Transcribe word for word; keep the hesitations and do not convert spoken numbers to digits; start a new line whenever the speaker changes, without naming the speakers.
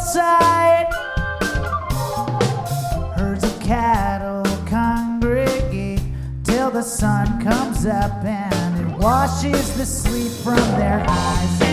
hillside. Herds of cattle congregate till the sun comes up and it washes the sleep from their eyes.